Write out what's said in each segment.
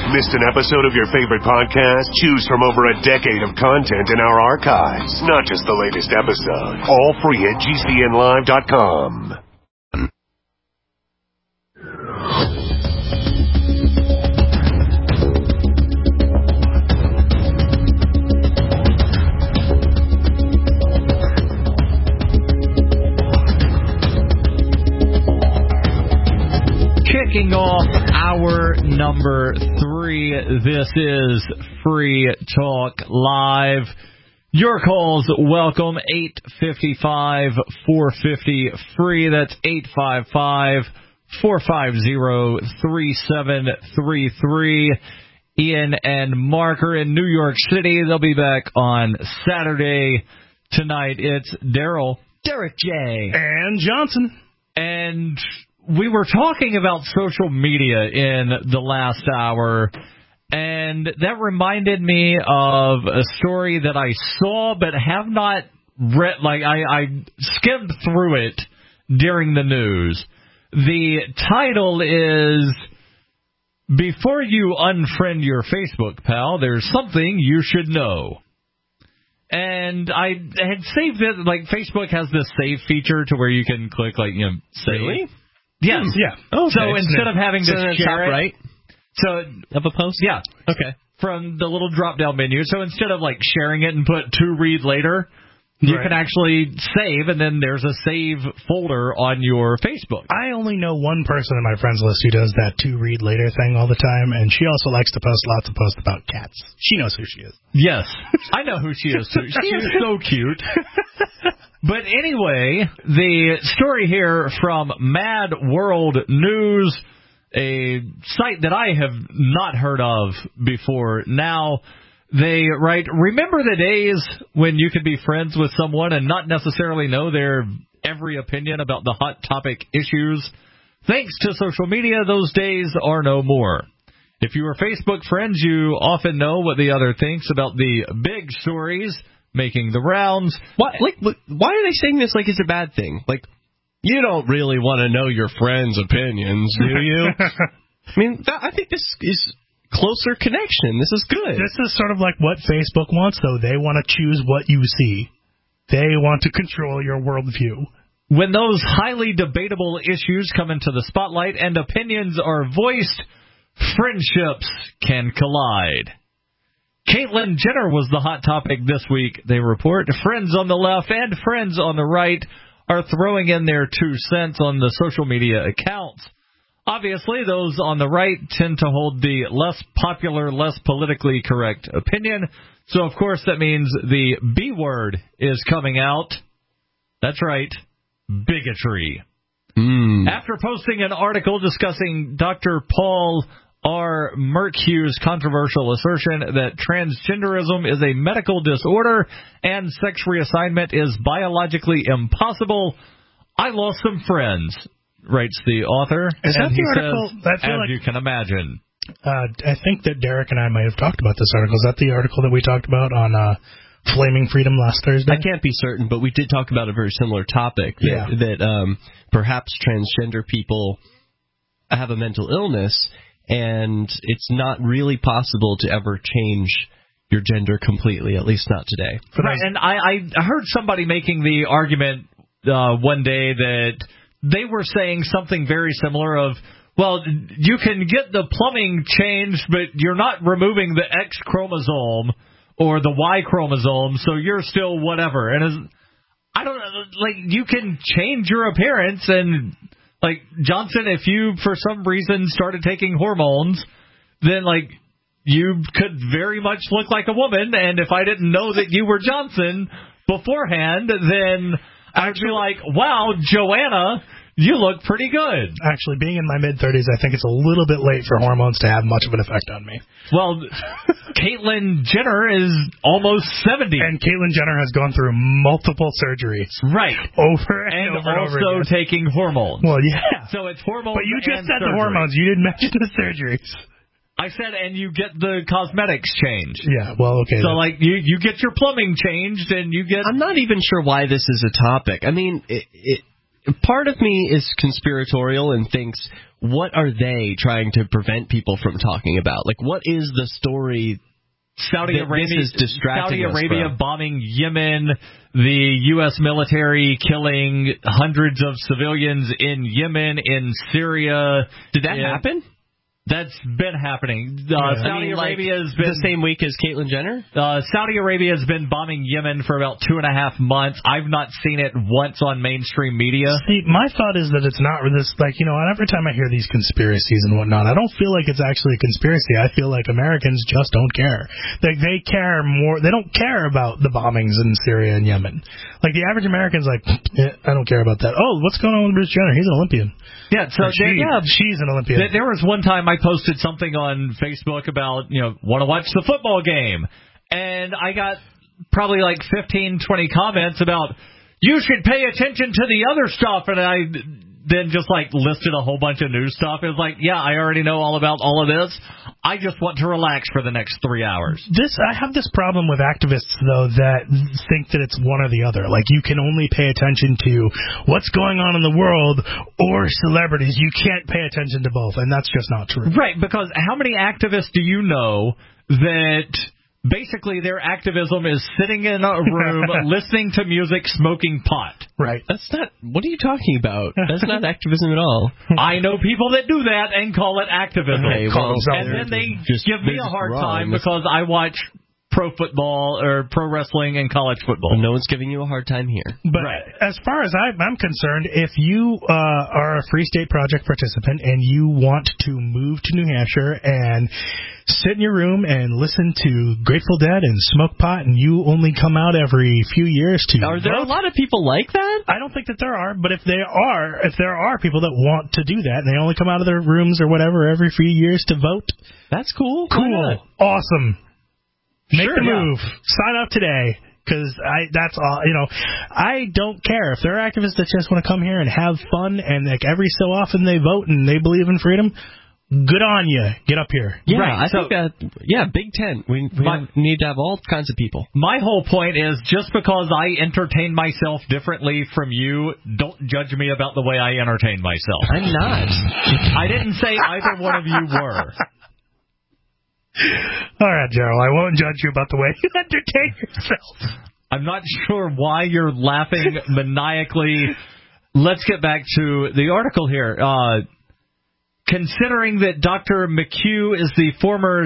Missed an episode of your favorite podcast? Choose from over a decade of content in our archives. Not just the latest episode. All free at GCNlive.com. Kicking off hour number 3, this is Free Talk Live. Your calls welcome, 855-450-FREE. That's 855-450-3733. Ian and Mark are in New York City. They'll be back on Saturday. Tonight it's Daryl, Derek J. and Johnson. And we were talking about social media in the last hour, and that reminded me of a story that I saw but have not read. Like, I skimmed through it during the news. The title is, "Before you unfriend your Facebook pal, there's something you should know." And I had saved it. Like, Facebook has this save feature to where you can click, like, save. Really? Yes. Yeah. Okay. So instead of having to share it, right? So of a post? Yeah. Okay. From the little drop-down menu. So instead of like sharing it and put to read later, you can actually save, and then there's a save folder on your Facebook. I only know one person in my friends list who does that to read later thing all the time, and she also likes to post lots of posts about cats. She knows who she is. Yes. I know who she is, too. She is so cute. But anyway, the story here from Mad World News, a site that I have not heard of before. Now, they write, remember the days when you could be friends with someone and not necessarily know their every opinion about the hot topic issues? Thanks to social media, those days are no more. If you are Facebook friends, you often know what the other thinks about the big stories making the rounds. Why are they saying this like it's a bad thing? Like, you don't really want to know your friends' opinions, do you? I mean, I think this is closer connection. This is good. This is sort of like what Facebook wants, though. They want to choose what you see. They want to control your worldview. When those highly debatable issues come into the spotlight and opinions are voiced, friendships can collide. Caitlyn Jenner was the hot topic this week, they report. Friends on the left and friends on the right are throwing in their 2 cents on the social media accounts. Obviously, those on the right tend to hold the less popular, less politically correct opinion. So, of course, that means the B word is coming out. That's right, bigotry. After posting an article discussing Dr. Paul R. Merkhew's controversial assertion that transgenderism is a medical disorder and sex reassignment is biologically impossible, I lost some friends, writes the author. Is that the article? Says, as you can imagine. I think that Derek and I might have talked about this article. Is that the article that we talked about on Flaming Freedom last Thursday? I can't be certain, but we did talk about a very similar topic, that perhaps transgender people have a mental illness, and it's not really possible to ever change your gender completely, at least not today. Right, and I heard somebody making the argument one day that they were saying something very similar of, well, you can get the plumbing changed, but you're not removing the X chromosome or the Y chromosome, so you're still whatever. And I don't know, like, you can change your appearance, and like, Johnson, if you, for some reason, started taking hormones, then, like, you could very much look like a woman, and if I didn't know that you were Johnson beforehand, then I'd be like, wow, Joanna, you look pretty good. Actually, being in my mid-30s, I think it's a little bit late for hormones to have much of an effect on me. Well, Caitlyn Jenner is almost 70. And Caitlyn Jenner has gone through multiple surgeries. Right. Over and over and over also again. taking hormones. Well, yeah. So it's hormones. But you just said surgery. the hormones. You didn't mention the surgeries. I said, and you get the cosmetics changed. Yeah, well, okay. So, like, you get your plumbing changed, and you get... I'm not even sure why this is a topic. I mean, part of me is conspiratorial and thinks, what are they trying to prevent people from talking about? Like, what is the story? Saudi Arabia bombing Yemen, the U.S. military killing hundreds of civilians in Yemen, in Syria. Did that happen? That's been happening. Saudi Arabia has been the same week as Caitlyn Jenner. Saudi Arabia has been bombing Yemen for about 2.5 months. I've not seen it once on mainstream media. See, my thought is that it's not this, like, you know, every time I hear these conspiracies and whatnot, I don't feel like it's actually a conspiracy. I feel like Americans just don't care. Like, they care more. They don't care about the bombings in Syria and Yemen. Like, the average American's like, I don't care about that. Oh, what's going on with Bruce Jenner? He's an Olympian. Yeah, so she's an Olympian. There was one time I posted something on Facebook about, want to watch the football game. And I got probably like 15, 20 comments about, you should pay attention to the other stuff. And I then just like listed a whole bunch of news stuff. It was like, yeah, I already know all about all of this. I just want to relax for the next 3 hours. I have this problem with activists, though, that think that it's one or the other. Like, you can only pay attention to what's going on in the world or celebrities. You can't pay attention to both, and that's just not true. Right, because how many activists do you know that basically their activism is sitting in a room, listening to music, smoking pot? Right. That's not... What are you talking about? That's not activism at all. I know people that do that and call it activism. Okay, and then they give me a hard time because I watch pro football or pro wrestling and college football. Well, no one's giving you a hard time here. But as far as I'm concerned, if you are a Free State Project participant and you want to move to New Hampshire and sit in your room and listen to Grateful Dead and smoke pot, and you only come out every few years to Are there a lot of people like that? I don't think that there are, but if there are people that want to do that and they only come out of their rooms or whatever every few years to vote, that's cool. Cool. Awesome. Make the move. Sign up today. Because that's all, I don't care. If there are activists that just want to come here and have fun and like every so often they vote and they believe in freedom, good on you. Get up here. Yeah, I think that, Big Tent. We need to have all kinds of people. My whole point is just because I entertain myself differently from you, don't judge me about the way I entertain myself. I'm not. I didn't say either one of you were. All right, Gerald, I won't judge you about the way you entertain yourself. I'm not sure why you're laughing maniacally. Let's get back to the article here. Considering that Dr. McHugh is the former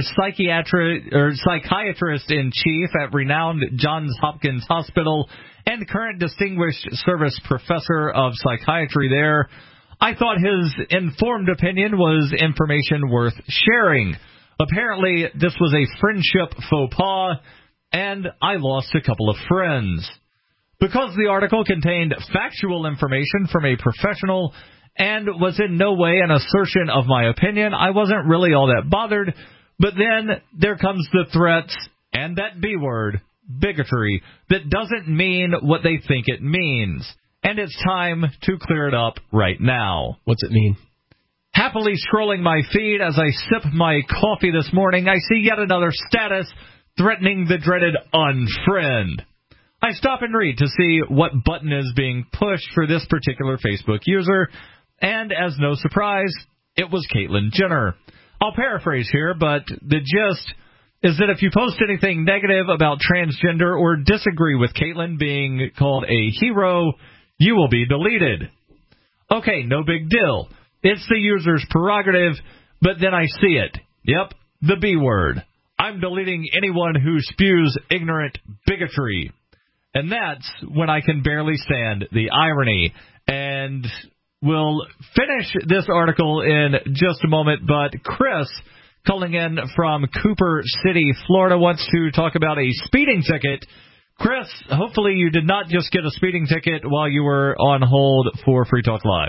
psychiatrist in chief at renowned Johns Hopkins Hospital and current distinguished service professor of psychiatry there, I thought his informed opinion was information worth sharing. Apparently, this was a friendship faux pas, and I lost a couple of friends. Because the article contained factual information from a professional and was in no way an assertion of my opinion, I wasn't really all that bothered. But then there comes the threats and that B word, bigotry, that doesn't mean what they think it means. And it's time to clear it up right now. What's it mean? Happily scrolling my feed as I sip my coffee this morning, I see yet another status threatening the dreaded unfriend. I stop and read to see what button is being pushed for this particular Facebook user, and as no surprise, it was Caitlyn Jenner. I'll paraphrase here, but the gist is that if you post anything negative about transgender or disagree with Caitlyn being called a hero, you will be deleted. Okay, no big deal. It's the user's prerogative, but then I see it. Yep, the B word. I'm deleting anyone who spews ignorant bigotry. And that's when I can barely stand the irony. And we'll finish this article in just a moment, but Chris, calling in from Cooper City, Florida, wants to talk about a speeding ticket. Chris, hopefully you did not just get a speeding ticket while you were on hold for Free Talk Live.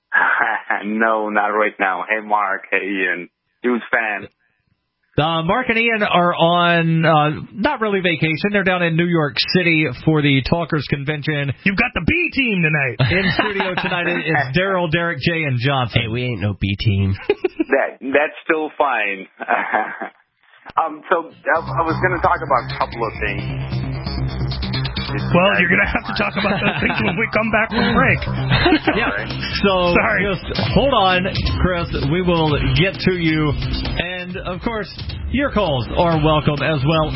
No, not right now. Hey, Mark. Hey, Ian. Huge fan. Mark and Ian are on, not really vacation. They're down in New York City for the Talkers Convention. You've got the B team tonight. In studio tonight is Daryl, Derek, Jay, and Johnson. Hey, we ain't no B team. That's still fine. So I was going to talk about a couple of things. Well, you're going to have to talk about those things when we come back from break. Yeah. So sorry. Just hold on, Chris. We will get to you. And, of course, your calls are welcome as well.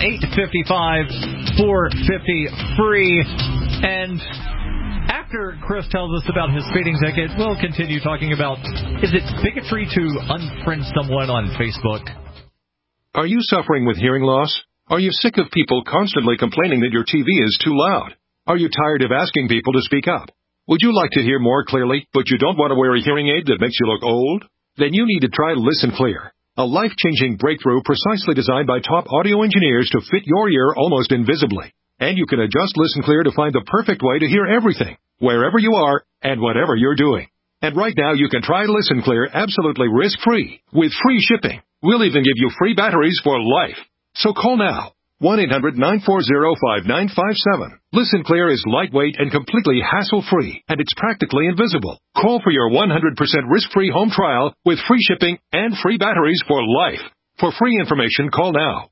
855-450-FREE. And after Chris tells us about his speeding ticket, we'll continue talking about, is it bigotry to unfriend someone on Facebook? Are you suffering with hearing loss? Are you sick of people constantly complaining that your TV is too loud? Are you tired of asking people to speak up? Would you like to hear more clearly, but you don't want to wear a hearing aid that makes you look old? Then you need to try Listen Clear, a life-changing breakthrough precisely designed by top audio engineers to fit your ear almost invisibly. And you can adjust Listen Clear to find the perfect way to hear everything, wherever you are and whatever you're doing. And right now you can try Listen Clear absolutely risk-free with free shipping. We'll even give you free batteries for life. So call now. 1-800-940-5957. Listen Clear is lightweight and completely hassle-free, and it's practically invisible. Call for your 100% risk-free home trial with free shipping and free batteries for life. For free information, call now.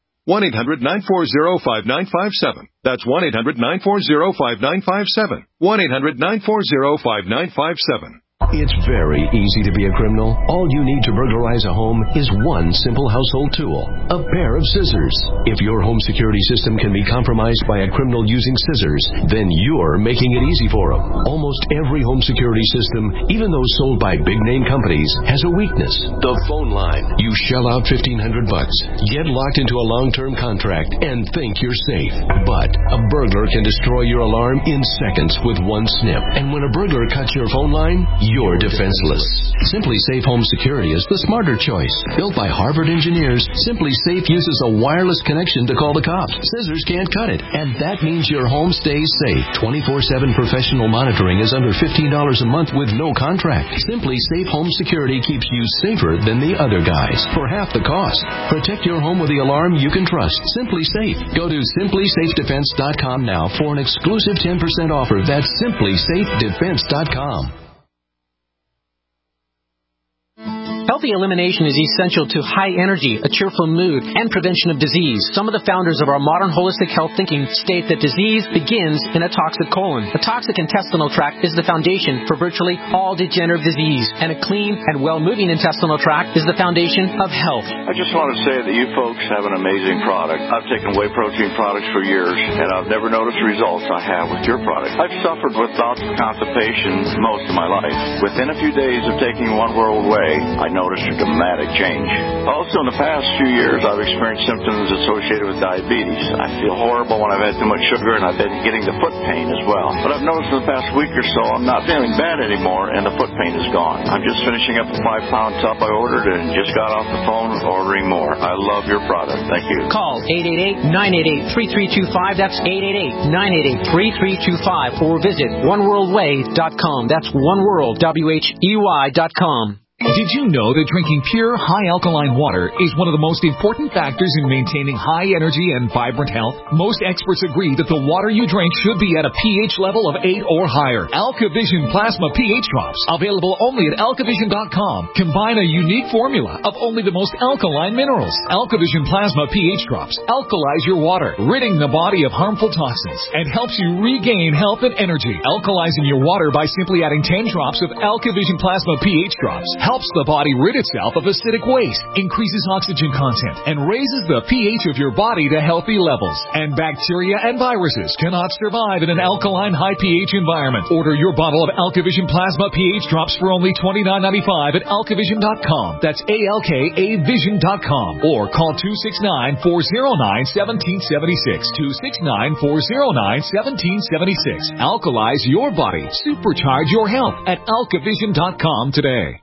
1-800-940-5957. That's 1-800-940-5957. 1-800-940-5957. It's very easy to be a criminal. All you need to burglarize a home is one simple household tool, a pair of scissors. If your home security system can be compromised by a criminal using scissors, then you're making it easy for them. Almost every home security system, even those sold by big-name companies, has a weakness. The phone line. You shell out $1,500, get locked into a long-term contract, and think you're safe. But a burglar can destroy your alarm in seconds with one snip. And when a burglar cuts your phone line, you're defenseless. Simply Safe Home Security is the smarter choice. Built by Harvard engineers, Simply Safe uses a wireless connection to call the cops. Scissors can't cut it, and that means your home stays safe. 24/7 professional monitoring is under $15 a month with no contract. Simply Safe Home Security keeps you safer than the other guys for half the cost. Protect your home with the alarm you can trust. Simply Safe. Go to simplysafedefense.com now for an exclusive 10% offer. That's simplysafedefense.com. Healthy elimination is essential to high energy, a cheerful mood, and prevention of disease. Some of the founders of our modern holistic health thinking state that disease begins in a toxic colon. A toxic intestinal tract is the foundation for virtually all degenerative disease, and a clean and well-moving intestinal tract is the foundation of health. I just want to say that you folks have an amazing product. I've taken whey protein products for years, and I've never noticed the results I have with your product. I've suffered with bouts of constipation most of my life. Within a few days of taking One World Whey, I noticed a dramatic change. Also, in the past few years, I've experienced symptoms associated with diabetes. I feel horrible when I've had too much sugar, and I've been getting the foot pain as well. But I've noticed in the past week or so, I'm not feeling bad anymore, and the foot pain is gone. I'm just finishing up a 5-pound tub I ordered and just got off the phone ordering more. I love your product. Thank you. Call 888-988-3325. That's 888-988-3325. Or visit oneworldwhey.com. That's oneworldwhey.com. Did you know that drinking pure, high alkaline water is one of the most important factors in maintaining high energy and vibrant health? Most experts agree that the water you drink should be at a pH level of 8 or higher. AlkaVision Plasma pH Drops, available only at alkavision.com, combine a unique formula of only the most alkaline minerals. AlkaVision Plasma pH Drops alkalize your water, ridding the body of harmful toxins, and helps you regain health and energy. Alkalizing your water by simply adding 10 drops of AlkaVision Plasma pH Drops helps the body rid itself of acidic waste, increases oxygen content, and raises the pH of your body to healthy levels. And bacteria and viruses cannot survive in an alkaline high pH environment. Order your bottle of AlkaVision Plasma pH Drops for only $29.95 at alkavision.com. That's ALKAvision.com. Or call 269-409-1776. 269-409-1776. Alkalize your body. Supercharge your health at alkavision.com today.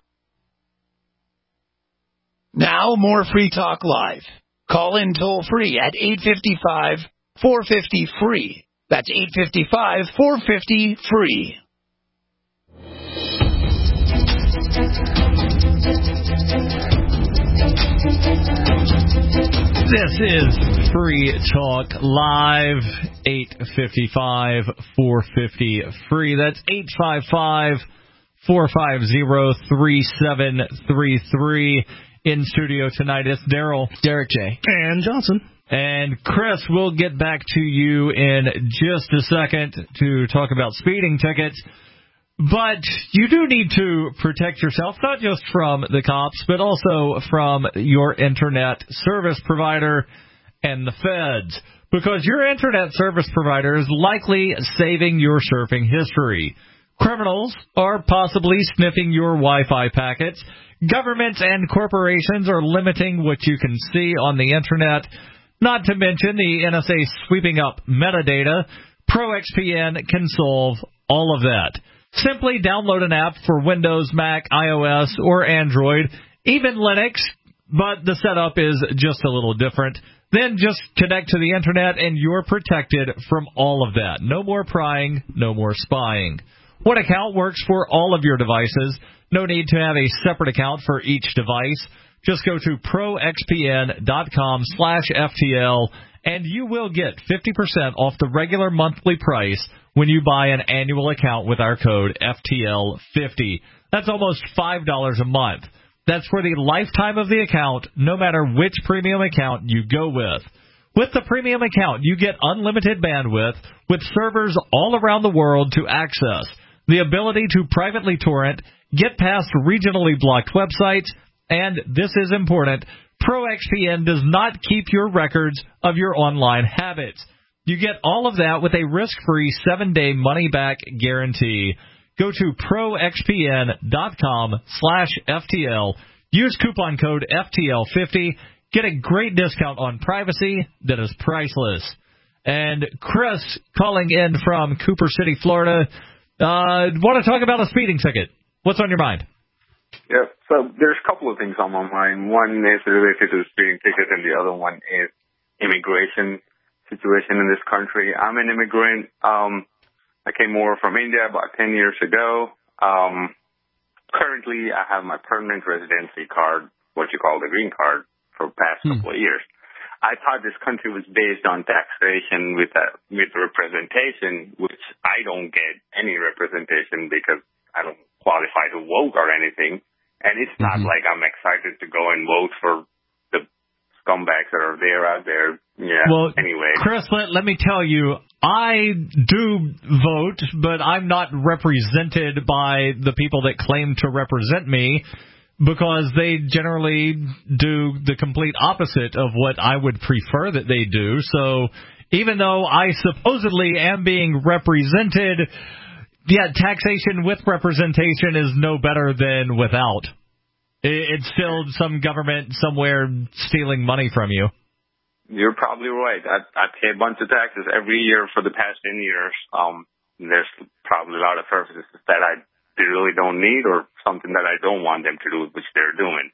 Now, more Free Talk Live. Call in toll-free at 855-450-FREE. That's 855-450-FREE. This is Free Talk Live, 855-450-FREE. That's 855-450-3733. In studio tonight, it's Daryl, Derek J. And Johnson. And Chris, we'll get back to you in just a second to talk about speeding tickets. But you do need to protect yourself, not just from the cops, but also from your internet service provider and the feds, because your internet service provider is likely saving your surfing history. Criminals are possibly sniffing your Wi-Fi packets. Governments and corporations are limiting what you can see on the internet, not to mention the NSA sweeping up metadata. ProXPN can solve all of that. Simply download an app for Windows, Mac, iOS, or Android, even Linux, but the setup is just a little different. Then just connect to the internet and you're protected from all of that. No more prying, no more spying. One account works for all of your devices. No need to have a separate account for each device. Just go to proxpn.com/FTL and you will get 50% off the regular monthly price when you buy an annual account with our code FTL50. That's almost $5 a month. That's for the lifetime of the account, no matter which premium account you go with. With the premium account, you get unlimited bandwidth with servers all around the world to access, the ability to privately torrent, get past regionally blocked websites, and this is important, ProXPN does not keep your records of your online habits. You get all of that with a risk-free 7-day money-back guarantee. Go to proxpn.com/FTL. Use coupon code FTL50. Get a great discount on privacy that is priceless. And Chris, calling in from Cooper City, Florida, want to talk about a speeding ticket. What's on your mind? Yeah, so there's a couple of things on my mind. One is related to the speeding ticket, and the other one is immigration situation in this country. I'm an immigrant. I came over from India about 10 years ago. Currently, I have my permanent residency card, what you call the green card, for the past couple of years. I thought this country was based on taxation with representation, which I don't get any representation because I don't qualify to vote or anything. And it's not like I'm excited to go and vote for the scumbags that are out there. Yeah. Well, anyway, Chris, let me tell you, I do vote, but I'm not represented by the people that claim to represent me, because they generally do the complete opposite of what I would prefer that they do. So even though I supposedly am being represented, yeah, taxation with representation is no better than without. It's still some government somewhere stealing money from you. You're probably right. I pay a bunch of taxes every year for the past 10 years. There's probably a lot of services that I really don't need, or something that I don't want them to do, which they're doing.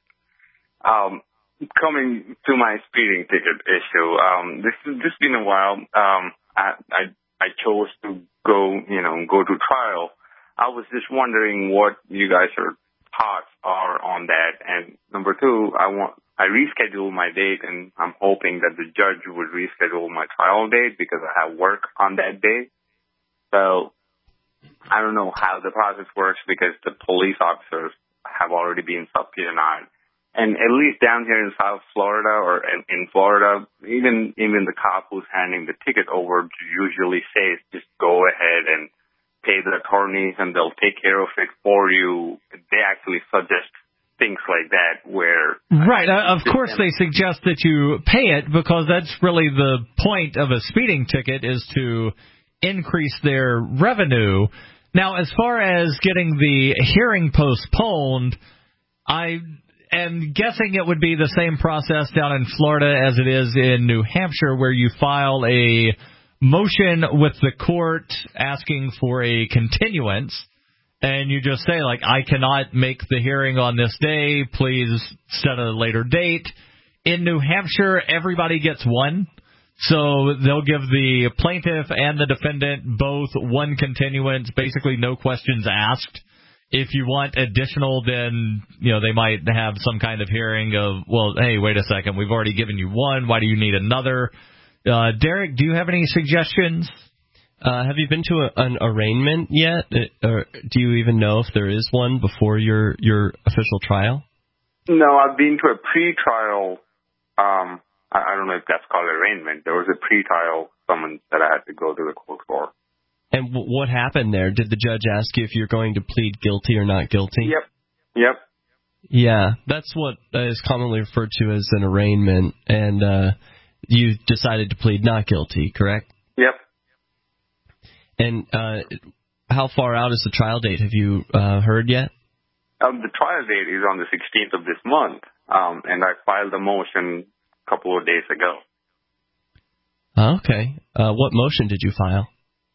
Coming to my speeding ticket issue, this has been a while. I chose to go to trial. I was just wondering what you guys' thoughts are on that. And number two, I rescheduled my date, and I'm hoping that the judge would reschedule my trial date because I have work on that day. So I don't know how the process works, because the police officers have already been subpoenaed. And at least down here in South Florida, or in Florida, even the cop who's handing the ticket over usually says, just go ahead and pay the attorneys and they'll take care of it for you. They actually suggest things like that where... Right. Of course they suggest that you pay it, because that's really the point of a speeding ticket, is to increase their revenue. Now, as far as getting the hearing postponed, I am guessing it would be the same process down in Florida as it is in New Hampshire, where you file a motion with the court asking for a continuance, and you just say, like, I cannot make the hearing on this day, please set a later date. In New Hampshire, everybody gets one. So they'll give the plaintiff and the defendant both one continuance, basically no questions asked. If you want additional, then, they might have some kind of hearing of, well, hey, wait a second, we've already given you one, why do you need another? Derek, do you have any suggestions? Have you been to an arraignment yet? Or do you even know if there is one before your official trial? No, I've been to a pre-trial I don't know if that's called arraignment. There was a pretrial summons that I had to go to the court for. And what happened there? Did the judge ask you if you're going to plead guilty or not guilty? Yep. Yeah, that's what is commonly referred to as an arraignment, and you decided to plead not guilty, correct? Yep. And how far out is the trial date? Have you heard yet? The trial date is on the 16th of this month, and I filed a motion a couple of days ago. Okay. What motion did you file?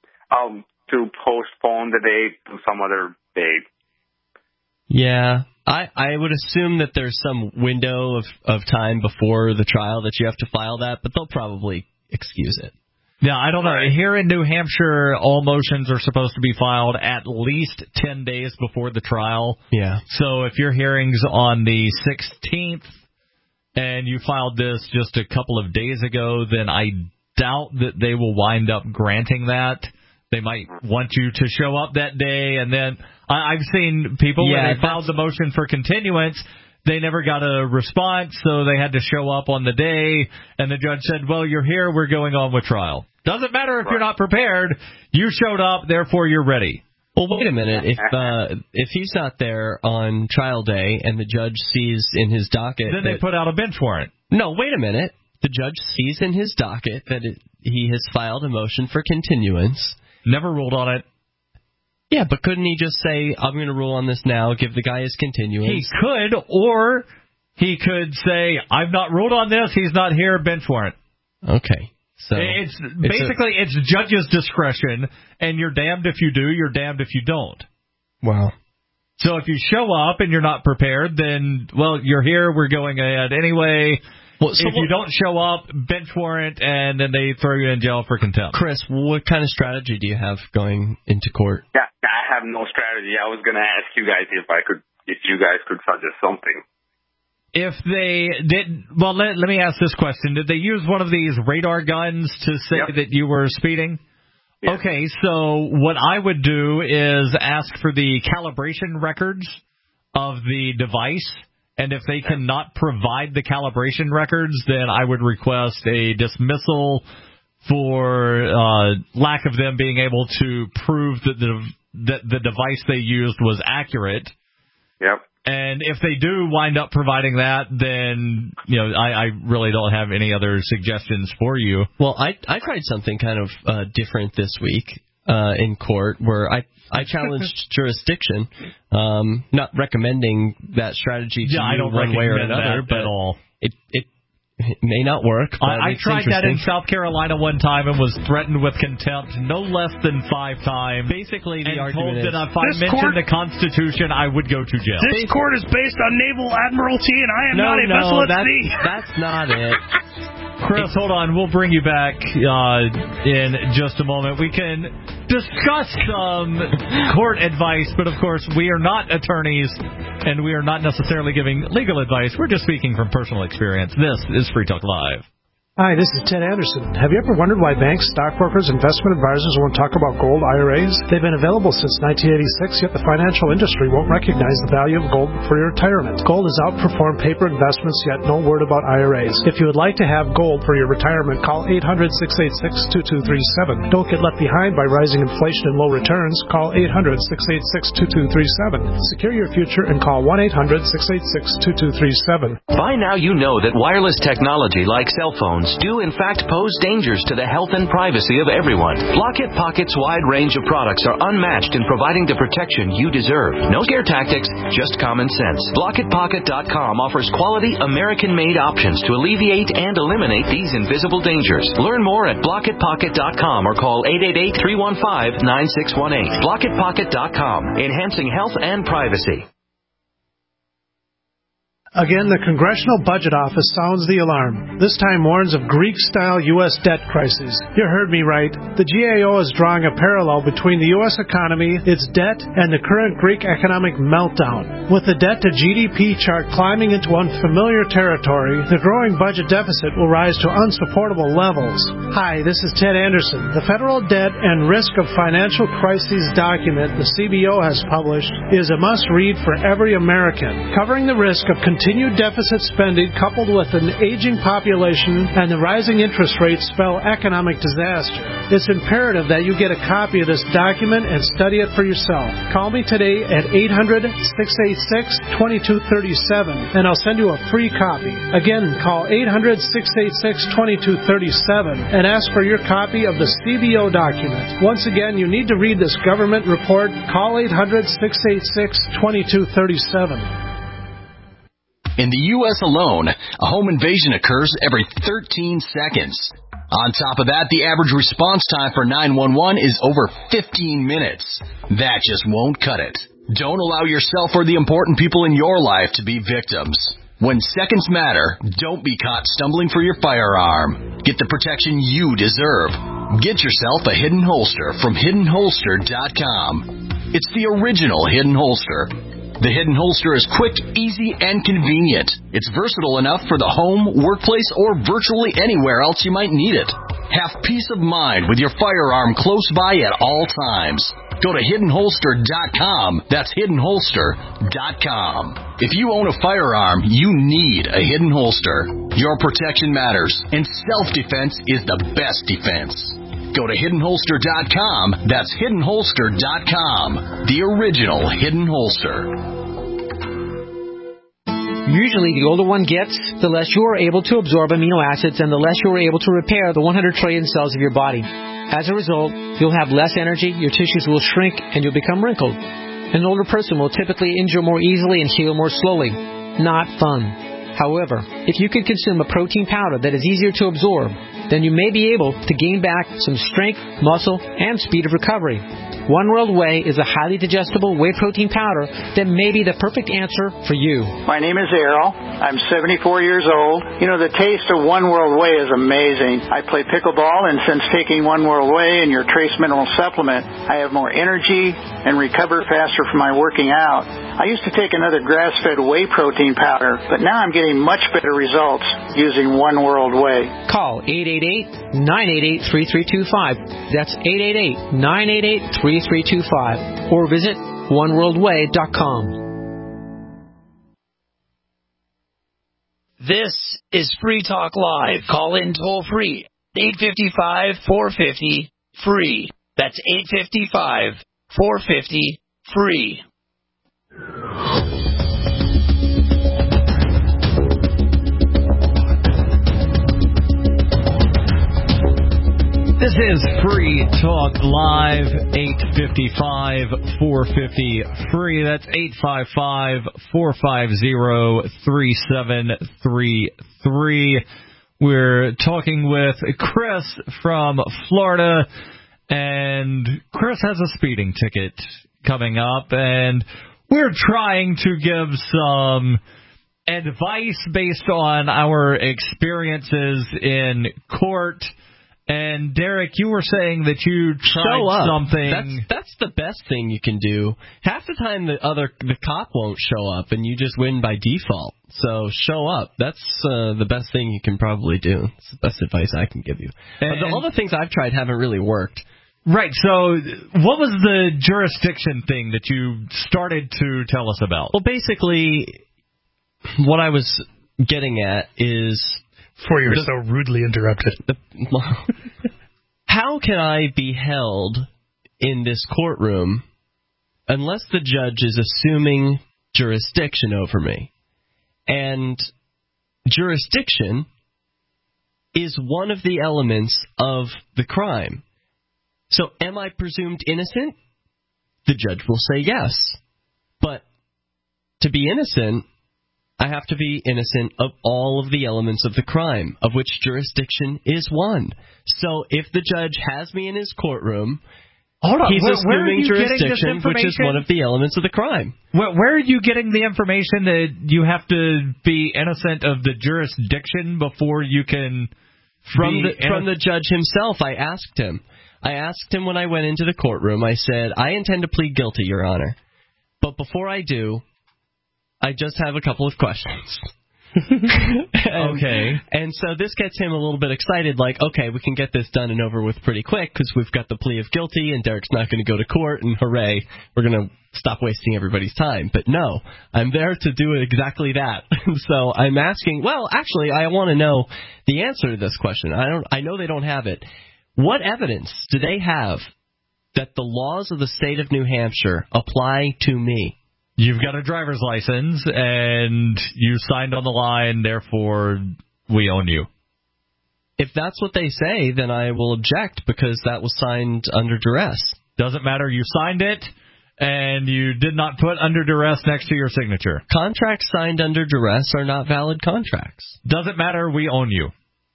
To postpone the date to some other date. Yeah, I would assume that there's some window of time before the trial that you have to file that, but they'll probably excuse it. Yeah, I don't know. Here in New Hampshire, all motions are supposed to be filed at least 10 days before the trial. Yeah. So if your hearing's on the 16th and you filed this just a couple of days ago, then I doubt that they will wind up granting that. They might want you to show up that day, and then I've seen people when they filed the motion for continuance, they never got a response, so they had to show up on the day, and the judge said, well, you're here, we're going on with trial. Doesn't matter if you're not prepared, you showed up, therefore you're ready. Well, wait a minute. If he's not there on trial day and the judge sees in his docket... Then they put out a bench warrant. No, wait a minute. The judge sees in his docket that he has filed a motion for continuance... Never ruled on it. Yeah, but couldn't he just say, I'm going to rule on this now, give the guy his continuance? He could, or he could say, I've not ruled on this, he's not here, bench warrant. Okay. So it's judge's discretion, and you're damned if you do, you're damned if you don't. Wow. So if you show up and you're not prepared, then, well, you're here, we're going ahead anyway. Well, so if you don't show up, bench warrant, and then they throw you in jail for contempt. Chris, what kind of strategy do you have going into court? Yeah, I have no strategy. I was going to ask you guys if you guys could suggest something. If they did, well, let me ask this question. Did they use one of these radar guns to say that you were speeding? Yep. Okay, so what I would do is ask for the calibration records of the device. And if they cannot provide the calibration records, then I would request a dismissal for lack of them being able to prove that the device they used was accurate. Yep. And if they do wind up providing that, then I really don't have any other suggestions for you. Well, I tried something kind of different this week in court where I challenged jurisdiction, not recommending that strategy to I don't one way or another, but at all. It may not work. I tried that in South Carolina one time and was threatened with contempt no less than 5 times. Basically, the and argument told that if I mentioned the Constitution, I would go to jail. This court is based on Naval Admiralty, and I am not a vessel at sea. That's not it. Chris, hold on. We'll bring you back in just a moment. We can discuss some court advice, but of course, we are not attorneys, and we are not necessarily giving legal advice. We're just speaking from personal experience. This is Free Talk Live. Hi, this is Ted Anderson. Have you ever wondered why banks, stockbrokers, investment advisors won't talk about gold IRAs? They've been available since 1986, yet the financial industry won't recognize the value of gold for your retirement. Gold has outperformed paper investments, yet no word about IRAs. If you would like to have gold for your retirement, call 800-686-2237. Don't get left behind by rising inflation and low returns. Call 800-686-2237. Secure your future and call 1-800-686-2237. By now you know that wireless technology like cell phones do in fact pose dangers to the health and privacy of everyone. Blockit Pocket's wide range of products are unmatched in providing the protection you deserve. No scare tactics, just common sense. BlockitPocket.com offers quality American-made options to alleviate and eliminate these invisible dangers. Learn more at BlockitPocket.com or call 888-315-9618. BlockitPocket.com, enhancing health and privacy. Again, the Congressional Budget Office sounds the alarm. This time warns of Greek-style U.S. debt crisis. You heard me right. The GAO is drawing a parallel between the U.S. economy, its debt, and the current Greek economic meltdown. With the debt-to-GDP chart climbing into unfamiliar territory, the growing budget deficit will rise to unsupportable levels. Hi, this is Ted Anderson. The Federal Debt and Risk of Financial Crises document the CBO has published is a must-read for every American, covering the risk of Continued deficit spending coupled with an aging population and the rising interest rates spell economic disaster. It's imperative that you get a copy of this document and study it for yourself. Call me today at 800-686-2237 and I'll send you a free copy. Again, call 800-686-2237 and ask for your copy of the CBO document. Once again, you need to read this government report. Call 800-686-2237. In the U.S. alone, a home invasion occurs every 13 seconds. On top of that, the average response time for 911 is over 15 minutes. That just won't cut it. Don't allow yourself or the important people in your life to be victims. When seconds matter, don't be caught stumbling for your firearm. Get the protection you deserve. Get yourself a Hidden Holster from HiddenHolster.com. It's the original Hidden Holster. The Hidden Holster is quick, easy, and convenient. It's versatile enough for the home, workplace, or virtually anywhere else you might need it. Have peace of mind with your firearm close by at all times. Go to HiddenHolster.com. That's HiddenHolster.com. If you own a firearm, you need a Hidden Holster. Your protection matters, and self-defense is the best defense. Go to HiddenHolster.com. That's HiddenHolster.com. The original Hidden Holster. Usually, the older one gets, the less you are able to absorb amino acids and the less you are able to repair the 100 trillion cells of your body. As a result, you'll have less energy, your tissues will shrink, and you'll become wrinkled. An older person will typically injure more easily and heal more slowly. Not fun. However, if you can consume a protein powder that is easier to absorb, then you may be able to gain back some strength, muscle, and speed of recovery. One World Whey is a highly digestible whey protein powder that may be the perfect answer for you. My name is Errol. I'm 74 years old. You know, the taste of One World Whey is amazing. I play pickleball, and since taking One World Whey and your trace mineral supplement, I have more energy and recover faster from my working out. I used to take another grass-fed whey protein powder, but now I'm getting much better results using One World Whey. Call 888-988-3325. That's 888-988-3325. Or visit oneworldwhey.com. This is Free Talk Live. Call in toll free. 855-450-FREE. That's 855-450-FREE. This is Free Talk Live, 855-450-FREE. That's 855-450-3733. We're talking with Chris from Florida, and Chris has a speeding ticket coming up, and we're trying to give some advice based on our experiences in court. And Derek, you were saying that you tried something. That's the best thing you can do. Half the time the cop won't show up, and you just win by default. So show up. That's the best thing you can probably do. It's the best advice I can give you. But all the things I've tried haven't really worked. Right. So what was the jurisdiction thing that you started to tell us about? Well, basically, what I was getting at is... Before you're so rudely interrupted. How can I be held in this courtroom unless the judge is assuming jurisdiction over me? And jurisdiction is one of the elements of the crime. So am I presumed innocent? The judge will say yes. But to be innocent, I have to be innocent of all of the elements of the crime, of which jurisdiction is one. So if the judge has me in his courtroom, he's assuming jurisdiction, which is one of the elements of the crime. Where are you getting the information that you have to be innocent of the jurisdiction before you can... From the judge himself, I asked him. When I went into the courtroom, I said, I intend to plead guilty, Your Honor. But before I do, I just have a couple of questions. Okay. And so this gets him a little bit excited, like, okay, we can get this done and over with pretty quick because we've got the plea of guilty and Derek's not going to go to court, and hooray, we're going to stop wasting everybody's time. But no, I'm there to do exactly that. So I'm asking, well, actually, I want to know the answer to this question. I know they don't have it. What evidence do they have that the laws of the state of New Hampshire apply to me? You've got a driver's license, and you signed on the line, therefore we own you. If that's what they say, then I will object because that was signed under duress. Doesn't matter. You signed it, and you did not put under duress next to your signature. Contracts signed under duress are not valid contracts. Doesn't matter. We own you.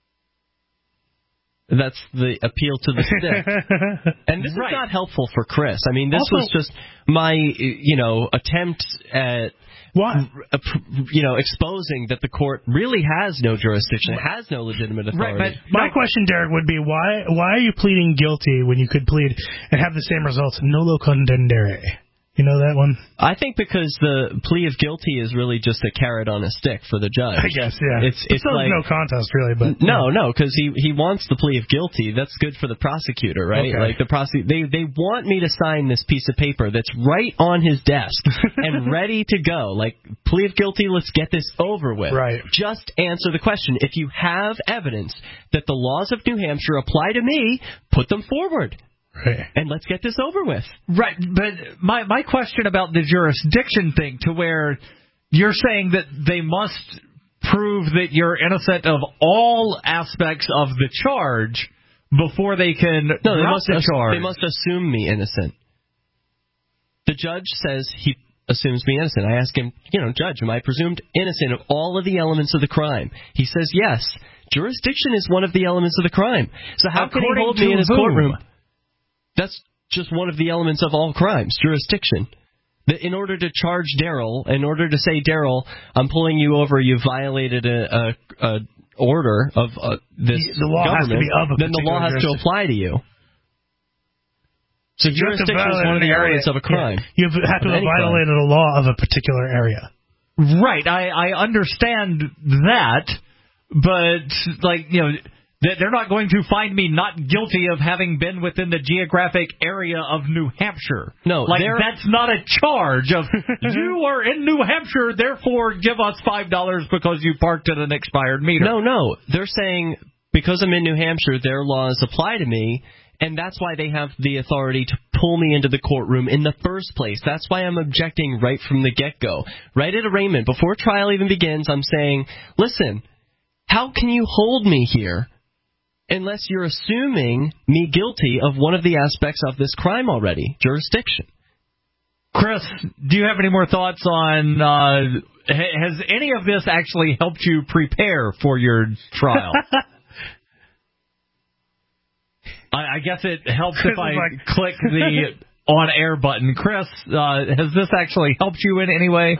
That's the appeal to the stick. And this is not helpful for Chris. I mean, this was just my, attempt at, exposing that the court really has no jurisdiction, has no legitimate authority. Right, but my question, Derek, would be why are you pleading guilty when you could plead and have the same results? Nolo contendere. You know that one? I think because the plea of guilty is really just a carrot on a stick for the judge. I guess, yeah. It's like no contest, really. But no, because he wants the plea of guilty. That's good for the prosecutor, right? Okay. Like they want me to sign this piece of paper that's right on his desk and ready to go. Like, plea of guilty, let's get this over with. Right. Just answer the question. If you have evidence that the laws of New Hampshire apply to me, put them forward. Right. And let's get this over with. Right, but my question about the jurisdiction thing, to where you're saying that they must prove that you're innocent of all aspects of the charge before they can drop the charge. They must assume me innocent. The judge says he assumes me innocent. I ask him, Judge, am I presumed innocent of all of the elements of the crime? He says yes. Jurisdiction is one of the elements of the crime. So how can he hold me in his courtroom? That's just one of the elements of all crimes, jurisdiction. In order to charge Daryl, in order to say, Daryl, I'm pulling you over, you violated a order of this the law government, has to be of a then the law has to apply to you. So jurisdiction is one of the elements of a crime. Yeah. You have to have violated a law of a particular area. Right, I understand that, but, they're not going to find me not guilty of having been within the geographic area of New Hampshire. No, that's not a charge of, you are in New Hampshire, therefore give us $5 because you parked at an expired meter. No. They're saying, because I'm in New Hampshire, their laws apply to me, and that's why they have the authority to pull me into the courtroom in the first place. That's why I'm objecting right from the get-go. Right at arraignment, before trial even begins, I'm saying, listen, how can you hold me here unless you're assuming me guilty of one of the aspects of this crime already, jurisdiction? Chris, do you have any more thoughts on, has any of this actually helped you prepare for your trial? I guess it helps if I click the on-air button. Chris, has this actually helped you in any way?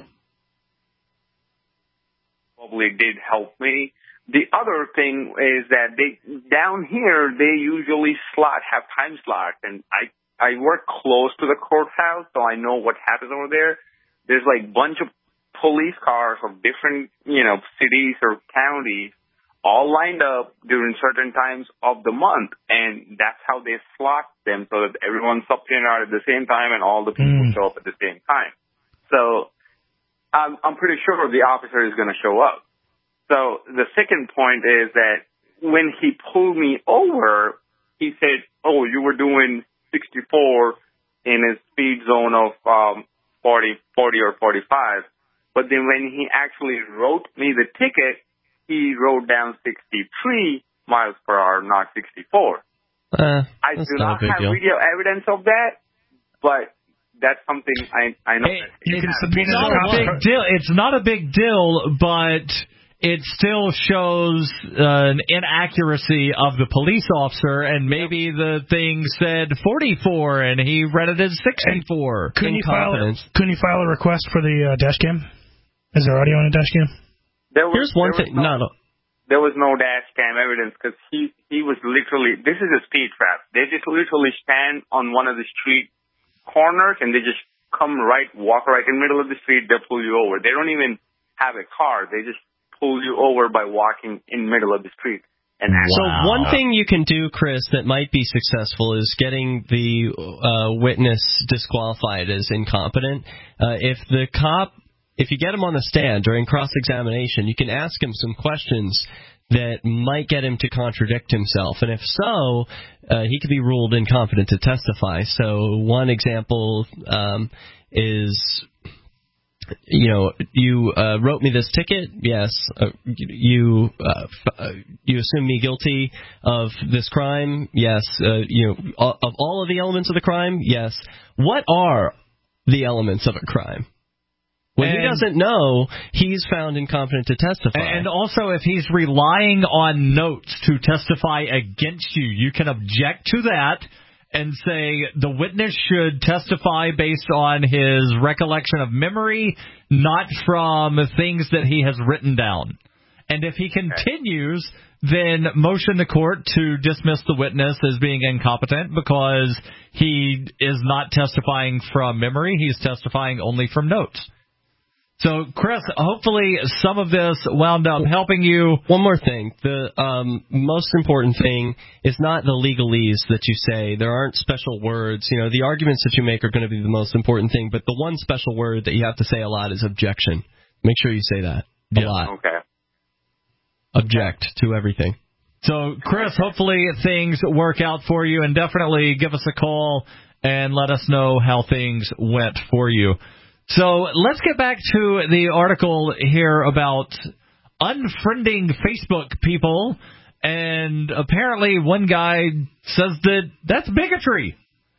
Probably did help me. The other thing is that down here, they usually have time slots, and I work close to the courthouse, so I know what happens over there. There's like a bunch of police cars of different, cities or counties all lined up during certain times of the month, and that's how they slot them so that everyone's up in at the same time and all the people show up at the same time. So I'm pretty sure the officer is going to show up. So the second point is that when he pulled me over, he said, oh, you were doing 64 in a speed zone of 40 or 45. But then when he actually wrote me the ticket, he wrote down 63 miles per hour, not 64. I do not have video evidence of that, but that's something I know. It's not a big deal, but it still shows an inaccuracy of the police officer, and maybe the thing said 44 and he read it as 64. Couldn't you file a request for the dash cam? Is there audio on a dash cam? There was no dash cam evidence because he was literally, this is a speed trap. They just literally stand on one of the street corners and they just walk right in the middle of the street, they pull you over. They don't even have a car. They just pull you over by walking in the middle of the street. And So one thing you can do, Chris, that might be successful is getting the witness disqualified as incompetent. If you get him on the stand during cross-examination, you can ask him some questions that might get him to contradict himself. And if so, he could be ruled incompetent to testify. So one example is, you wrote me this ticket. Yes. You assume me guilty of this crime. Yes. Of all of the elements of the crime. Yes. What are the elements of a crime? When he doesn't know, he's found incompetent to testify. And also, if he's relying on notes to testify against you, you can object to that and say the witness should testify based on his recollection of memory, not from things that he has written down. And if he continues, then motion the court to dismiss the witness as being incompetent because he is not testifying from memory. He's testifying only from notes. So, Chris, hopefully some of this wound up helping you. One more thing. The most important thing is not the legalese that you say. There aren't special words. The arguments that you make are going to be the most important thing, but the one special word that you have to say a lot is objection. Make sure you say that a lot. Okay. Object to everything. So, Chris, hopefully things work out for you, and definitely give us a call and let us know how things went for you. So let's get back to the article here about unfriending Facebook people, and apparently one guy says that's bigotry.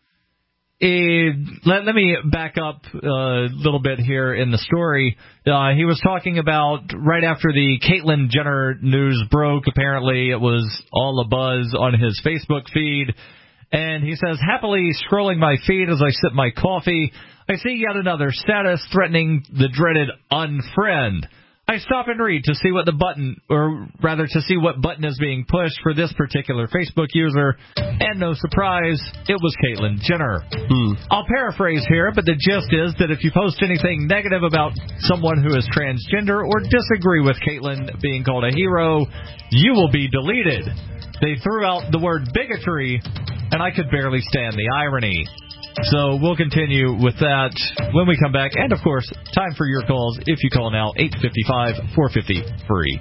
Let me back up a little bit here in the story. He was talking about right after the Caitlyn Jenner news broke, apparently it was all a buzz on his Facebook feed. And he says, happily scrolling my feed as I sip my coffee, I see yet another status threatening the dreaded unfriend. I stop and read to see what button is being pushed for this particular Facebook user, and no surprise, it was Caitlyn Jenner. I'll paraphrase here, but the gist is that if you post anything negative about someone who is transgender or disagree with Caitlyn being called a hero, you will be deleted. They threw out the word bigotry, and I could barely stand the irony. So we'll continue with that when we come back. And, of course, time for your calls. If you call now, 855-450-FREE.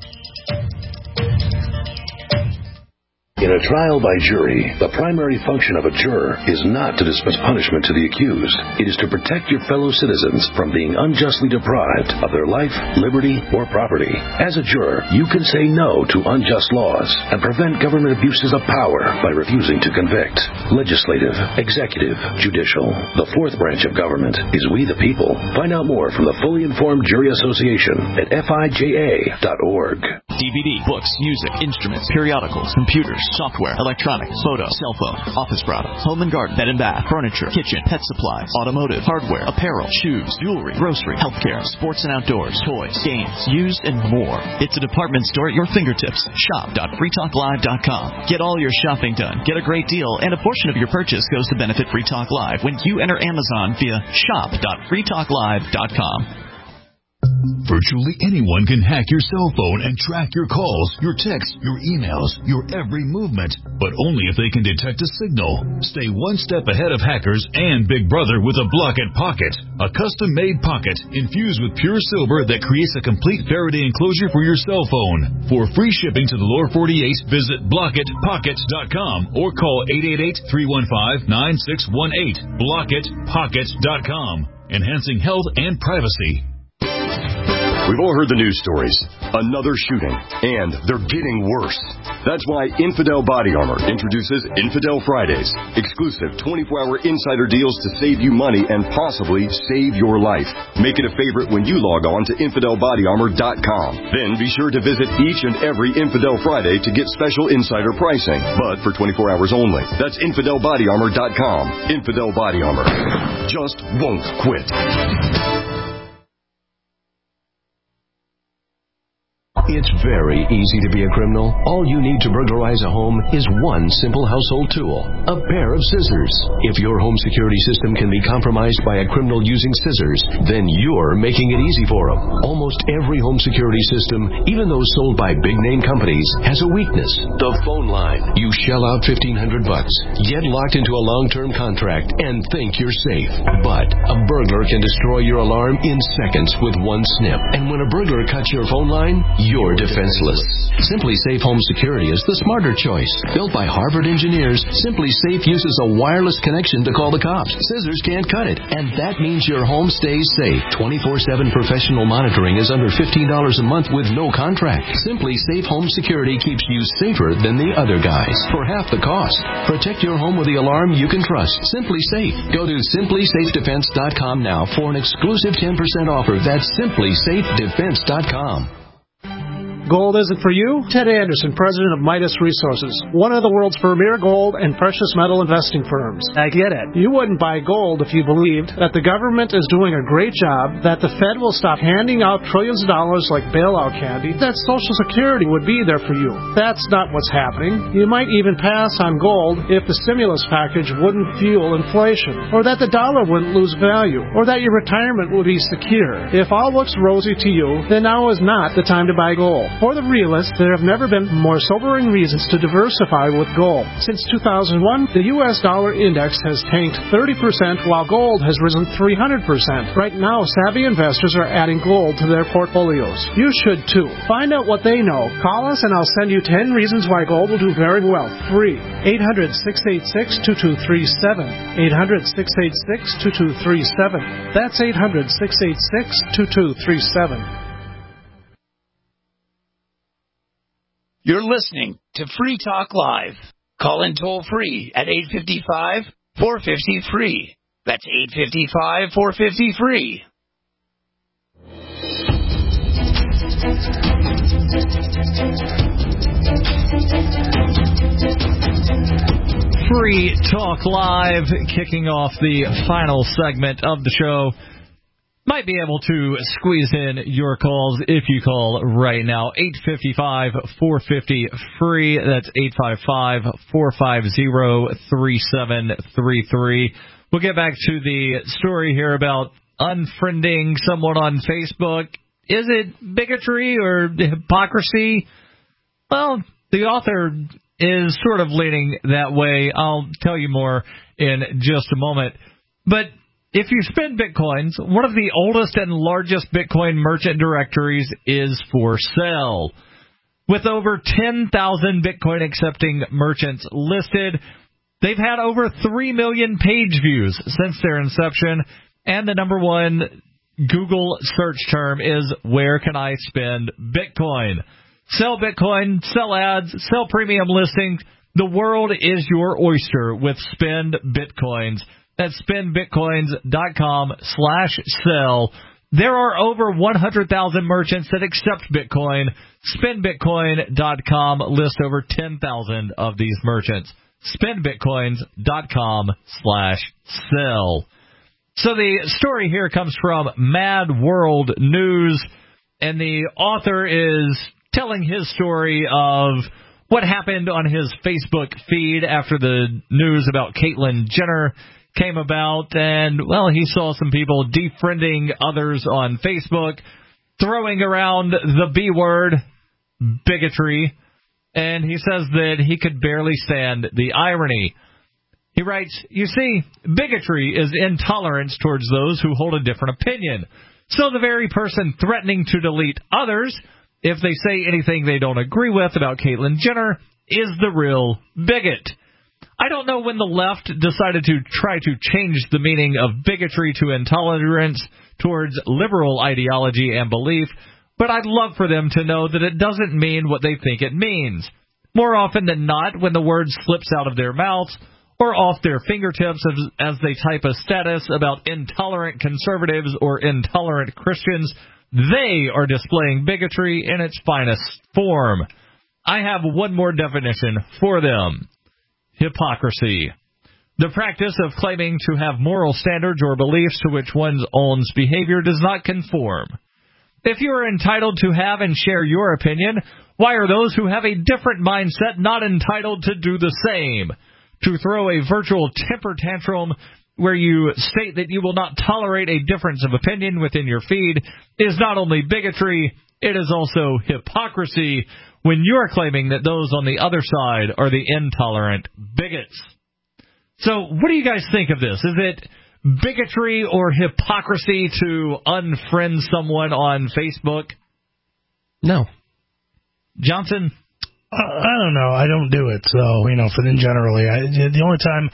In a trial by jury, the primary function of a juror is not to dispense punishment to the accused. It is to protect your fellow citizens from being unjustly deprived of their life, liberty, or property. As a juror, you can say no to unjust laws and prevent government abuses of power by refusing to convict. Legislative, executive, judicial. The fourth branch of government is we the people. Find out more from the Fully Informed Jury Association at FIJA.org. DVD, books, music, instruments, periodicals, computers, software, electronics, photo, cell phone, office products, home and garden, bed and bath, furniture, kitchen, pet supplies, automotive, hardware, apparel, shoes, jewelry, grocery, healthcare, sports and outdoors, toys, games, used, and more. It's a department store at your fingertips. Shop.freetalklive.com. Get all your shopping done, get a great deal, and a portion of your purchase goes to benefit Free Talk Live when you enter Amazon via shop.freetalklive.com. Virtually anyone can hack your cell phone and track your calls, your texts, your emails, your every movement, but only if they can detect a signal. Stay one step ahead of hackers and Big Brother with a Block-It Pocket, a custom-made pocket infused with pure silver that creates a complete Faraday enclosure for your cell phone. For free shipping to the lower 48, visit blockitpockets.com or call 888-315-9618. Blockitpockets.com, enhancing health and privacy. We've all heard the news stories. Another shooting. And they're getting worse. That's why Infidel Body Armor introduces Infidel Fridays. Exclusive 24-hour insider deals to save you money and possibly save your life. Make it a favorite when you log on to InfidelBodyArmor.com. Then be sure to visit each and every Infidel Friday to get special insider pricing. But for 24 hours only. That's InfidelBodyArmor.com. Infidel Body Armor. Just won't quit. It's very easy to be a criminal. All you need to burglarize a home is one simple household tool, a pair of scissors. If your home security system can be compromised by a criminal using scissors, then you're making it easy for them. Almost every home security system, even those sold by big-name companies, has a weakness. The phone line. You shell out $1,500, get locked into a long-term contract, and think you're safe. But a burglar can destroy your alarm in seconds with one snip. And when a burglar cuts your phone line, you're defenseless. Simply Safe Home Security is the smarter choice. Built by Harvard engineers, Simply Safe uses a wireless connection to call the cops. Scissors can't cut it, and that means your home stays safe. 24/7 professional monitoring is under $15 a month with no contract. Simply Safe Home Security keeps you safer than the other guys for half the cost. Protect your home with the alarm you can trust. Simply Safe. Go to simplysafedefense.com now for an exclusive 10% offer. That's simplysafedefense.com. Gold isn't for you? Ted Anderson, president of Midas Resources, one of the world's premier gold and precious metal investing firms. I get it. You wouldn't buy gold if you believed that the government is doing a great job, that the Fed will stop handing out trillions of dollars like bailout candy, that Social Security would be there for you. That's not what's happening. You might even pass on gold if the stimulus package wouldn't fuel inflation, or that the dollar wouldn't lose value, or that your retirement would be secure. If all looks rosy to you, then now is not the time to buy gold. For the realists, there have never been more sobering reasons to diversify with gold. Since 2001, the U.S. dollar index has tanked 30%, while gold has risen 300%. Right now, savvy investors are adding gold to their portfolios. You should too. Find out what they know. Call us and I'll send you 10 reasons why gold will do very well. Free. 800-686-2237. 800-686-2237. That's 800-686-2237. You're listening to Free Talk Live. Call in toll free at 855-450-FREE. That's 855-450-FREE. Free Talk Live, kicking off the final segment of the show. Might be able to squeeze in your calls if you call right now. 855-450-FREE. That's 855-450-3733. We'll get back to the story here about unfriending someone on Facebook. Is it bigotry or hypocrisy? Well, the author is sort of leaning that way. I'll tell you more in just a moment. But if you spend Bitcoins, one of the oldest and largest Bitcoin merchant directories is for sale. With over 10,000 Bitcoin accepting merchants listed, they've had over 3 million page views since their inception, and the number one Google search term is where can I spend Bitcoin? Sell Bitcoin, sell ads, sell premium listings. The world is your oyster with Spend Bitcoins. That's spendbitcoins.com/sell. There are over 100,000 merchants that accept Bitcoin. Spendbitcoin.com lists over 10,000 of these merchants. Spendbitcoins.com/sell. So the story here comes from Mad World News, and the author is telling his story of what happened on his Facebook feed after the news about Caitlyn Jenner came about, and, well, he saw some people defriending others on Facebook, throwing around the B word, bigotry, and he says that he could barely stand the irony. He writes, you see, bigotry is intolerance towards those who hold a different opinion. So the very person threatening to delete others, if they say anything they don't agree with about Caitlyn Jenner, is the real bigot. I don't know when the left decided to try to change the meaning of bigotry to intolerance towards liberal ideology and belief, but I'd love for them to know that it doesn't mean what they think it means. More often than not, when the word slips out of their mouths or off their fingertips as they type a status about intolerant conservatives or intolerant Christians, they are displaying bigotry in its finest form. I have one more definition for them. Hypocrisy. The practice of claiming to have moral standards or beliefs to which one's own behavior does not conform. If you are entitled to have and share your opinion, why are those who have a different mindset not entitled to do the same? To throw a virtual temper tantrum where you state that you will not tolerate a difference of opinion within your feed is not only bigotry, it is also hypocrisy when you are claiming that those on the other side are the intolerant bigots. So what do you guys think of this? Is it bigotry or hypocrisy to unfriend someone on Facebook? No. Johnson? I don't know. I don't do it. So, generally, the only time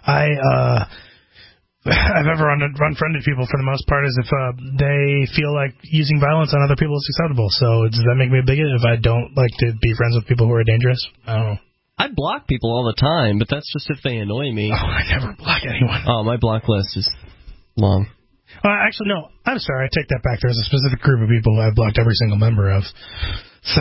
I've ever unfriended people for the most part is if they feel like using violence on other people is acceptable. So does that make me a bigot if I don't like to be friends with people who are dangerous? I don't know. I block people all the time, but that's just if they annoy me. Oh, I never block anyone. Oh, my block list is long. Actually, no. I'm sorry. I take that back. There's a specific group of people I've blocked every single member of. So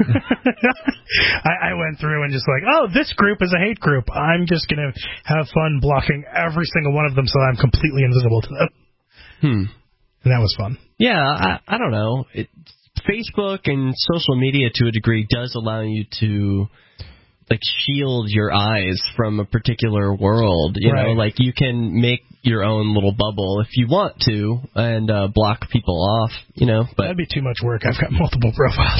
I went through and just like, this group is a hate group. I'm just going to have fun blocking every single one of them so I'm completely invisible to them. And that was fun. Yeah, I don't know. Facebook and social media to a degree does allow you to shield your eyes from a particular world. You know, you can make your own little bubble if you want to and block people off, but that'd be too much work. I've got multiple profiles.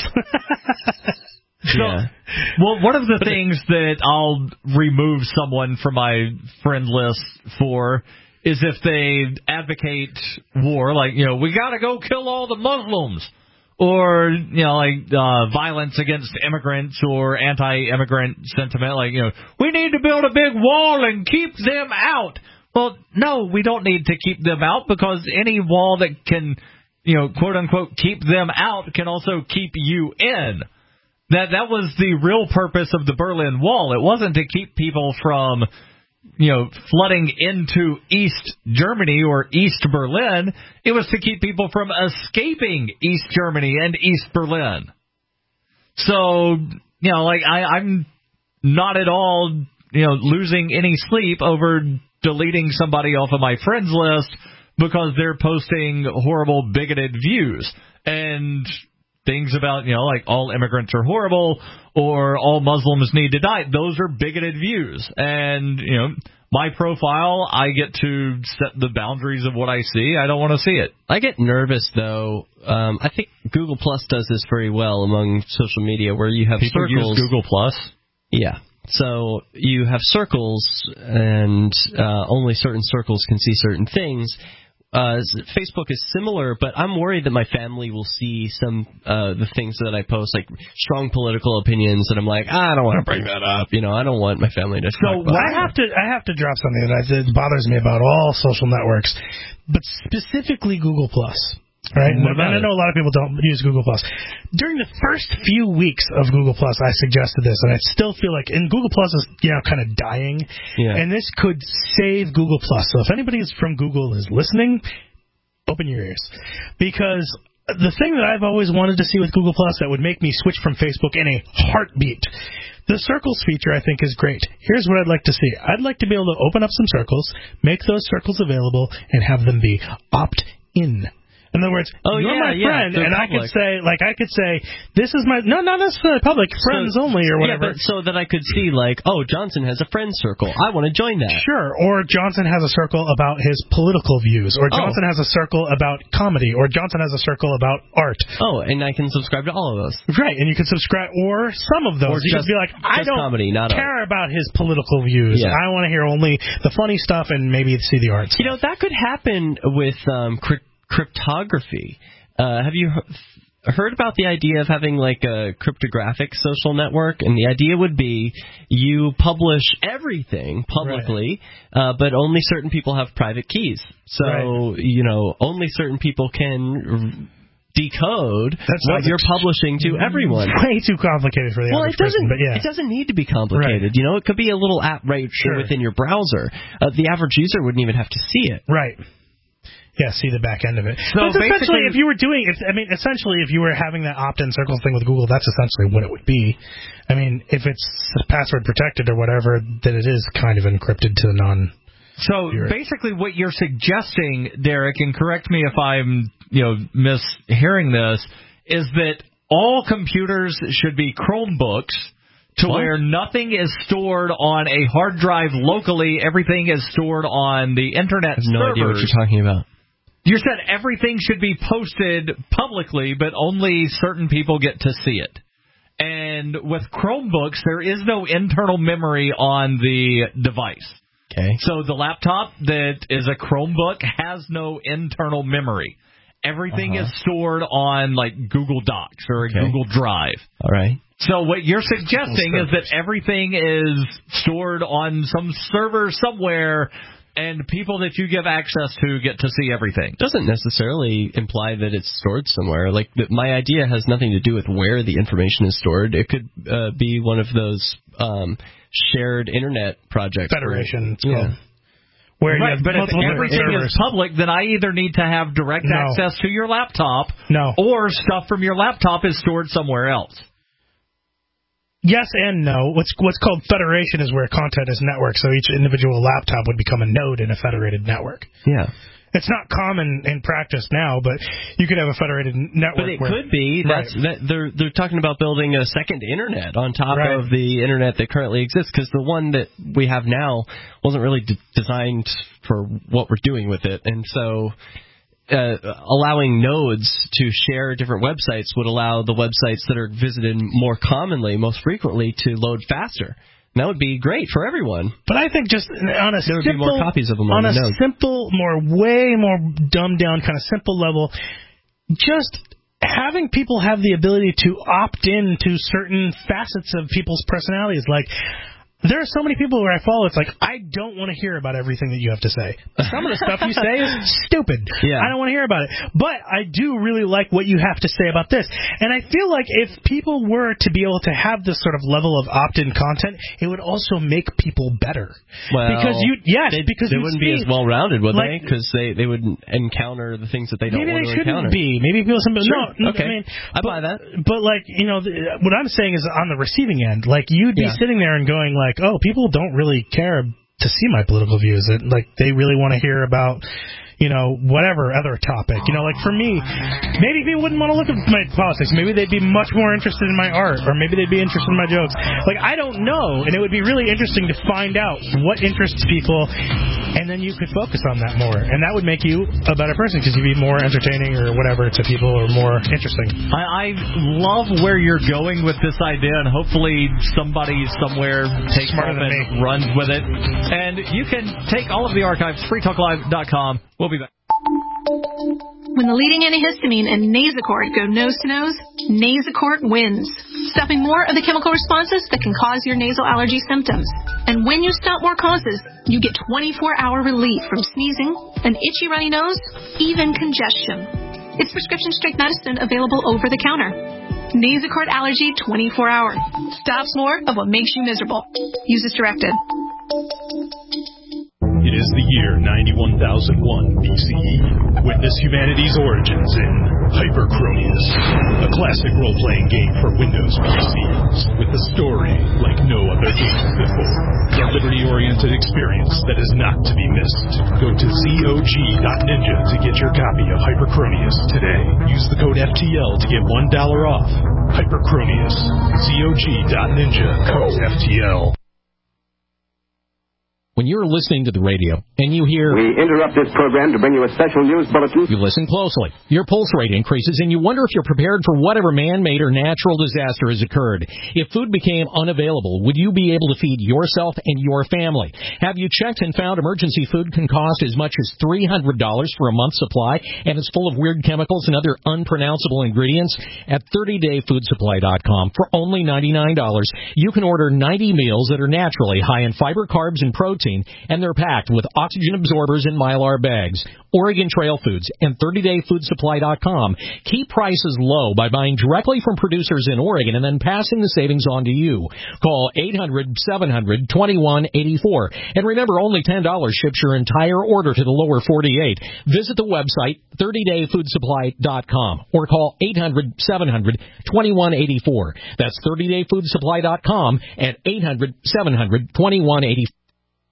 Well, one of the things that I'll remove someone from my friend list for is if they advocate war, we got to go kill all the Muslims. Or, violence against immigrants or anti-immigrant sentiment. We need to build a big wall and keep them out. Well, no, we don't need to keep them out because any wall that can, quote unquote, keep them out can also keep you in. That was the real purpose of the Berlin Wall. It wasn't to keep people from, flooding into East Germany or East Berlin. It was to keep people from escaping East Germany and East Berlin. So, I'm not at all, losing any sleep over deleting somebody off of my friends list because they're posting horrible, bigoted views. And things about, all immigrants are horrible or all Muslims need to die. Those are bigoted views. And, my profile, I get to set the boundaries of what I see. I don't want to see it. I get nervous, though. I think Google Plus does this very well among social media where you have people circles. Use Google Plus? Yeah. So you have circles, and only certain circles can see certain things. Facebook is similar, but I'm worried that my family will see some the things that I post, like strong political opinions, and I'm like, I don't want to bring that up. I don't want my family to. So I have to drop something that bothers me about all social networks, but specifically Google Plus. Right? And I know a lot of people don't use Google Plus. During the first few weeks of Google Plus, I suggested this, and I still feel like, and Google Plus is, kind of dying, and this could save Google Plus. So if anybody from Google is listening, open your ears. Because the thing that I've always wanted to see with Google Plus that would make me switch from Facebook in a heartbeat, the circles feature, I think, is great. Here's what I'd like to see. I'd like to be able to open up some circles, make those circles available, and have them be opt-in. In other words, you're my friend, and public. I could say, this is my, not necessarily public, friends only or whatever. Yeah, but so that I could see, Johnson has a friend circle. I want to join that. Sure. Or Johnson has a circle about his political views. Or Johnson has a circle about comedy. Or Johnson has a circle about art. Oh, and I can subscribe to all of those. Right, and you can subscribe, or some of those. You could be like, I don't comedy, not care about his political views. Yeah. I want to hear only the funny stuff and maybe see the art stuff. That could happen with cryptography. Have you heard about the idea of having a cryptographic social network? And the idea would be you publish everything publicly, but only certain people have private keys. So, only certain people can decode what you're publishing to everyone. Way too complicated for the average person, but it doesn't need to be complicated. It could be a little app within your browser. The average user wouldn't even have to see it. Right. Yeah, see the back end of it. So essentially, if you were if you were having that opt-in circles thing with Google, that's essentially what it would be. I mean, if it's password protected or whatever, then it is kind of encrypted to the non. So basically what you're suggesting, Derek, and correct me if I'm mishearing this, is that all computers should be Chromebooks to where nothing is stored on a hard drive locally. Everything is stored on the internet servers. I have no idea what you're talking about. You said everything should be posted publicly, but only certain people get to see it. And with Chromebooks, there is no internal memory on the device. Okay. So the laptop that is a Chromebook has no internal memory. Everything is stored on like Google Docs or a Google Drive. All right. So what you're suggesting is that everything is stored on some server somewhere, and people that you give access to get to see everything. Doesn't necessarily imply that it's stored somewhere. Like my idea has nothing to do with where the information is stored. It could be one of those shared internet projects. Federation. Where but if everything is public, then I either need to have direct access to your laptop, or stuff from your laptop is stored somewhere else. Yes and no. What's called federation is where content is networked, so each individual laptop would become a node in a federated network. Yeah. It's not common in practice now, but you could have a federated network. But it could be. They're talking about building a second internet on top of the internet that currently exists, because the one that we have now wasn't really designed for what we're doing with it. And so allowing nodes to share different websites would allow the websites that are visited more commonly, most frequently, to load faster. And that would be great for everyone. But I think just on a there would be more copies of them on the node. Simple, way more dumbed down, kind of simple level, just having people have the ability to opt in to certain facets of people's personalities, like. There are so many people where I follow, it's like, I don't want to hear about everything that you have to say. Some of the stuff you say is stupid. Yeah. I don't want to hear about it. But I do really like what you have to say about this. And I feel like if people were to be able to have this sort of level of opt-in content, it would also make people better. Well, because they wouldn't be as well-rounded, would they? Because they would encounter the things that they don't want to encounter. Maybe they shouldn't be. Maybe people... Sure. No, okay. I mean, I buy that. But, what I'm saying is on the receiving end. Like, you'd be sitting there and going, like, oh, people don't really care to see my political views. They really want to hear about, whatever other topic. Like for me, maybe people wouldn't want to look at my politics. Maybe they'd be much more interested in my art, or maybe they'd be interested in my jokes. Like, I don't know, and it would be really interesting to find out what interests people, and then you could focus on that more, and that would make you a better person because you'd be more entertaining or whatever to people, or more interesting. I love where you're going with this idea, and hopefully somebody somewhere takes it and runs with it. And you can take all of the archives, freetalklive.com. We'll be back. When the leading antihistamine and Nasacort go nose to nose, Nasacort wins, stopping more of the chemical responses that can cause your nasal allergy symptoms. And when you stop more causes, you get 24-hour relief from sneezing, an itchy runny nose, even congestion. It's prescription strength medicine available over the counter. Nasacort Allergy 24-hour. Stops more of what makes you miserable. Use as directed. It is the year 91,001 BCE. Witness humanity's origins in Hyperchronius, a classic role-playing game for Windows PCs, with a story like no other game before. A liberty-oriented experience that is not to be missed. Go to ZOG.ninja to get your copy of Hyperchronius today. Use the code FTL to get $1 off. Hyperchronius. ZOG.ninja, code FTL. When you're listening to the radio and you hear... We interrupt this program to bring you a special news bulletin. You listen closely. Your pulse rate increases and you wonder if you're prepared for whatever man-made or natural disaster has occurred. If food became unavailable, would you be able to feed yourself and your family? Have you checked and found emergency food can cost as much as $300 for a month's supply and is full of weird chemicals and other unpronounceable ingredients? At 30dayfoodsupply.com for only $99, you can order 90 meals that are naturally high in fiber, carbs, and protein, and they're packed with oxygen absorbers in Mylar bags. Oregon Trail Foods and 30dayfoodsupply.com keep prices low by buying directly from producers in Oregon and then passing the savings on to you. Call 800-700-2184. And remember, only $10 ships your entire order to the lower 48. Visit the website 30dayfoodsupply.com or call 800-700-2184. That's 30dayfoodsupply.com at 800-700-2184.